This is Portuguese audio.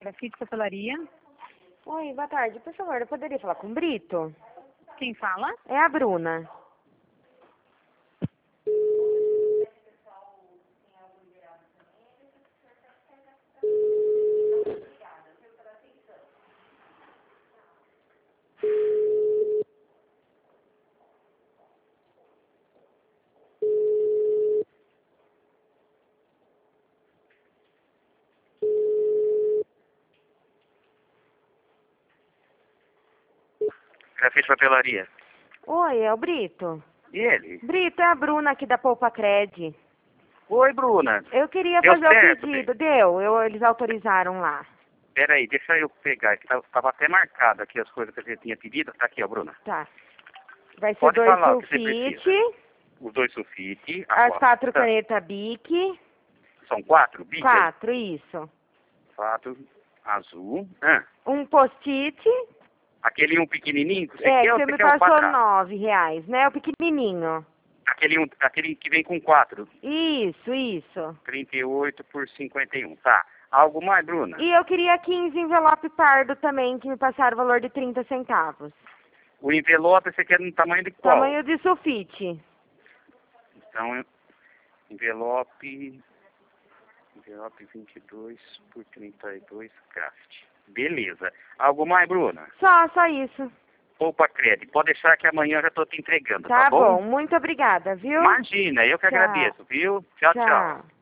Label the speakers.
Speaker 1: Grafite Papelaria.
Speaker 2: Oi, boa tarde. Por favor, eu poderia falar com o Brito?
Speaker 1: Quem fala?
Speaker 2: É a Bruna.
Speaker 3: Grafite Papelaria.
Speaker 2: Oi, é o Brito.
Speaker 3: E ele?
Speaker 2: Brito, é a Bruna aqui da Poupa Cred.
Speaker 3: Oi, Bruna.
Speaker 2: Eu queria
Speaker 3: Deu
Speaker 2: fazer
Speaker 3: certo,
Speaker 2: o pedido. Eles autorizaram lá.
Speaker 3: Peraí, deixa eu pegar. Estava até marcado aqui as coisas que você tinha pedido. Tá aqui, ó, Bruna.
Speaker 2: Tá. Vai ser
Speaker 3: Pode
Speaker 2: 2
Speaker 3: falar o que você
Speaker 2: sulfite,
Speaker 3: precisa. Os 2 sulfite.
Speaker 2: as 4
Speaker 3: tá.
Speaker 2: canetas Bic.
Speaker 3: São 4? Bic?
Speaker 2: 4, isso.
Speaker 3: 4 azul.
Speaker 2: Um post-it.
Speaker 3: Aquele um pequenininho que você
Speaker 2: É,
Speaker 3: quer ou
Speaker 2: que você
Speaker 3: você
Speaker 2: me
Speaker 3: quer o
Speaker 2: passou
Speaker 3: quadrado?
Speaker 2: R$9, né? O pequenininho.
Speaker 3: Aquele que vem com 4.
Speaker 2: Isso.
Speaker 3: 38 por 51. Tá. Algo mais, Bruna?
Speaker 2: E eu queria 15 envelope pardo também, que me passaram o valor de 30 centavos.
Speaker 3: O envelope você quer no tamanho de qual?
Speaker 2: Tamanho de sulfite.
Speaker 3: Então, envelope 22 por 32 craft. Beleza. Algo mais, Bruna?
Speaker 2: Só isso.
Speaker 3: Poupa crédito. Pode deixar que amanhã eu já estou te entregando,
Speaker 2: Tá
Speaker 3: tá bom?
Speaker 2: bom, muito obrigada, viu?
Speaker 3: Imagina, eu que
Speaker 2: Tchau.
Speaker 3: agradeço, viu? Tchau, tchau.